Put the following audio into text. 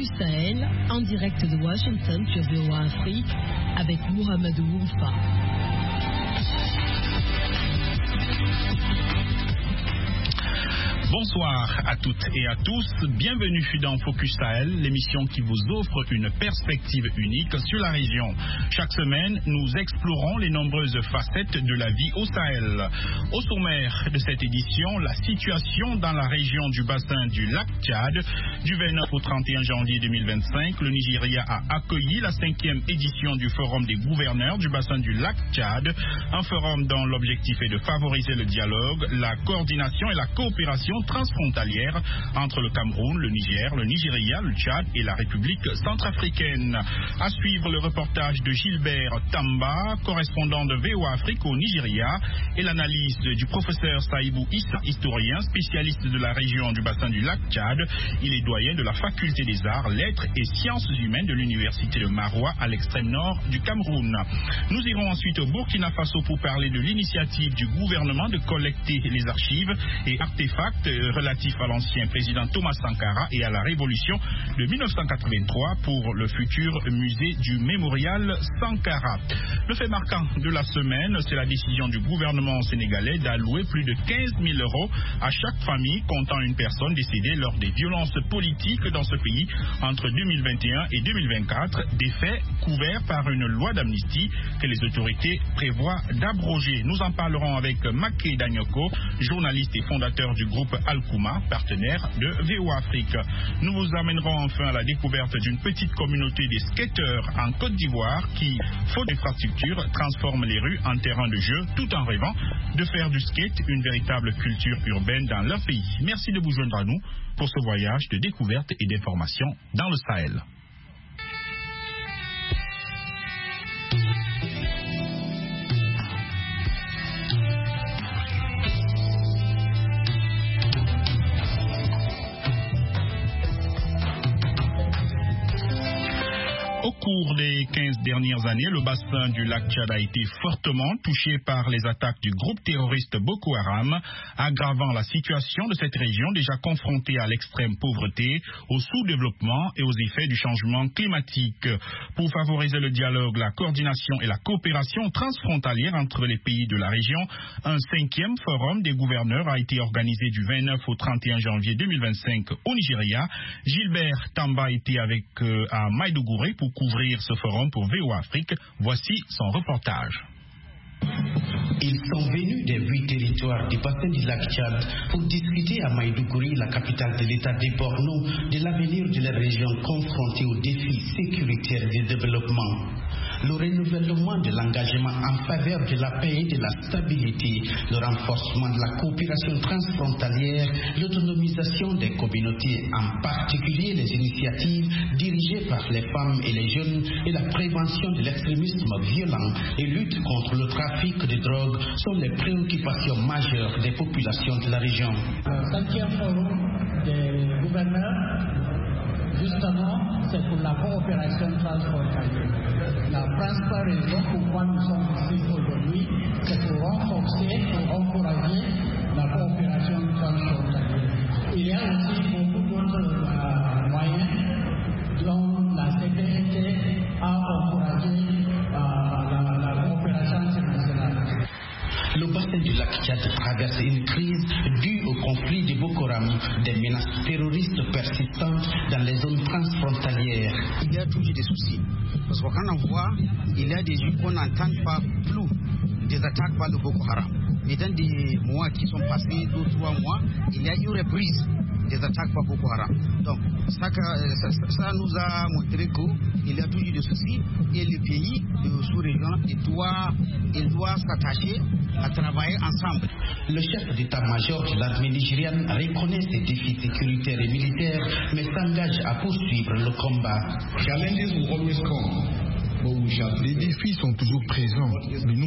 Focus Sahel, en direct de Washington sur VOA Afrique, avec Mohamedou Oumfa. Bonsoir à toutes et à tous, bienvenue dans Focus Sahel, l'émission qui vous offre une perspective unique sur la région. Chaque semaine, nous explorons les nombreuses facettes de la vie au Sahel. Au sommaire de cette édition, la situation dans la région du bassin du lac Tchad. Du 29 au 31 janvier 2025, le Nigeria a accueilli la 5e édition du Forum des gouverneurs du bassin du lac Tchad, un forum dont l'objectif est de favoriser le dialogue, la coordination et la coopération transfrontalière entre le Cameroun, le Niger, le Nigeria, le Tchad et la République centrafricaine. À suivre le reportage de Gilbert Tamba, correspondant de VOA Afrique au Nigeria, et l'analyse du professeur Saïbou Issa, historien spécialiste de la région du bassin du lac Tchad. Il est doyen de la faculté des arts, lettres et sciences humaines de l'université de Maroua à l'extrême nord du Cameroun. Nous irons ensuite au Burkina Faso pour parler de l'initiative du gouvernement de collecter les archives et artefacts relatifs à l'ancien président Thomas Sankara et à la révolution de 1983 pour le futur musée du mémorial Sankara. Le fait marquant de la semaine, c'est la décision du gouvernement sénégalais d'allouer plus de 15 000 € à chaque famille comptant une personne décédée lors des violences politiques dans ce pays entre 2021 et 2024, des faits couverts par une loi d'amnistie que les autorités prévoient d'abroger. Nous en parlerons avec Maké Danyoko, journaliste et fondateur du groupe Al-Kouma, partenaire de VOA Afrique. Nous vous amènerons enfin à la découverte d'une petite communauté des skateurs en Côte d'Ivoire qui, faute d'infrastructures, transforme les rues en terrain de jeu tout en rêvant de faire du skate une véritable culture urbaine dans leur pays. Merci de vous joindre à nous pour ce voyage de découverte et d'information dans le Sahel. Au cours des 15 dernières années, le bassin du lac Tchad a été fortement touché par les attaques du groupe terroriste Boko Haram, aggravant la situation de cette région déjà confrontée à l'extrême pauvreté, au sous-développement et aux effets du changement climatique. Pour favoriser le dialogue, la coordination et la coopération transfrontalière entre les pays de la région, un 5e forum des gouverneurs a été organisé du 29 au 31 janvier 2025 au Nigeria. Gilbert Tamba était avec à Maïdougouré pour couvrir ce forum pour VOA Afrique. Voici son reportage. Ils sont venus des 8 territoires du bassin du lac Tchad pour discuter à Maïdougouri, la capitale de l'état des Borno, de l'avenir de la région confrontée aux défis sécuritaires et de développement. Le renouvellement de l'engagement en faveur de la paix et de la stabilité, le renforcement de la coopération transfrontalière, l'autonomisation des communautés, en particulier les initiatives dirigées par les femmes et les jeunes, et la prévention de l'extrémisme violent et lutte contre le trafic de drogue sont les préoccupations majeures des populations de la région. Le 5e forum des gouverneurs, justement, c'est pour la coopération transfrontalière. La principale raison pourquoi nous sommes ici aujourd'hui, c'est pour renforcer, pour encourager la coopération transfrontalière. Il y a aussi beaucoup d'autres moyens dont la CPNT a encouragé la coopération internationale. Le bassin du lac Tchad traverse une crise due au conflit de Boko Haram, des menaces terroristes persistantes dans les zones transfrontalières. Il y a toujours des soucis. Parce que quand on voit, il y a des jours qu'on n'entend pas plus des attaques par le Boko Haram. Mais dans des mois qui sont passés, 2 ou 3 mois, il y a eu reprise des attaques par Boko Haram. Donc, ça nous a montré qu'il y a toujours des soucis et le pays, le sous-région, il doit s'attacher à travailler ensemble. Le chef d'état-major de l'armée nigériane reconnaît ces défis sécuritaires et militaires, mais s'engage à poursuivre le combat. Les défis sont toujours présents, mais nous